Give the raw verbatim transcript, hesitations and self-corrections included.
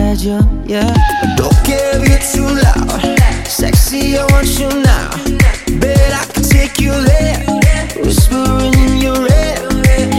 inside you, yeah. Don't care if you're too loud. Sexy, I want you now. Bet I can take you there.